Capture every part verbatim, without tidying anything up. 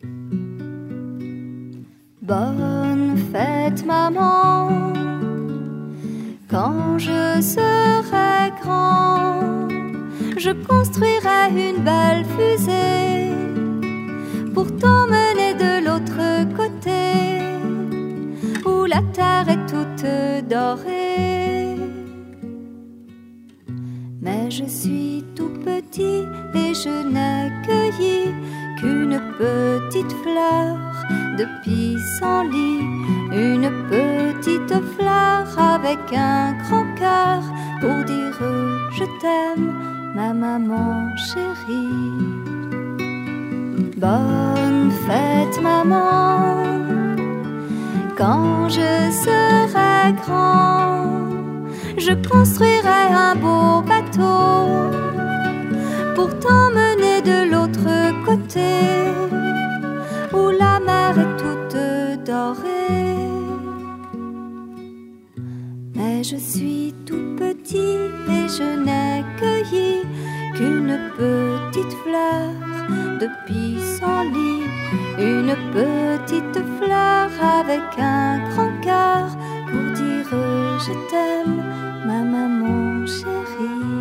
Bonne fête maman, quand je serai grand, je construirai une belle fusée pour t'emmener de l'autre côté, où la terre est toute dorée. Mais je suis tout petit et je n'ai cueilli qu'une petite fleur de pissenlit, une petite fleur avec un grand cœur pour dire je t'aime, ma maman chérie. Bonne fête maman, quand je serai grand, je construirai un beau bateau pour t'emmener de l'autre côté, où la mer est toute dorée. Mais je suis tout petit et je n'ai cueilli qu'une petite fleur de pissenlit, une petite fleur avec un grand cœur pour dire je t'aime, ma maman chérie.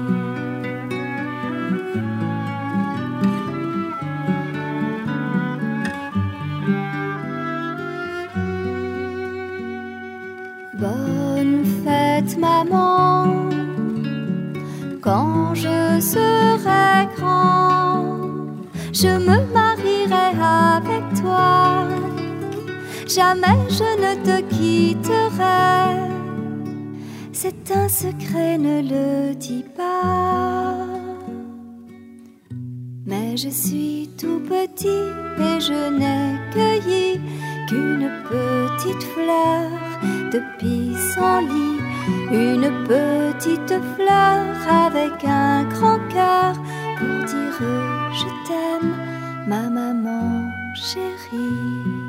Bonne fête maman, quand je serai grand, je me marierai avec toi, jamais je ne te quitterai. C'est un secret, ne le dis pas. Mais je suis tout petit et je n'ai cueilli qu'une petite fleur de pissenlit, une petite fleur avec un grand cœur pour dire je t'aime, ma maman chérie.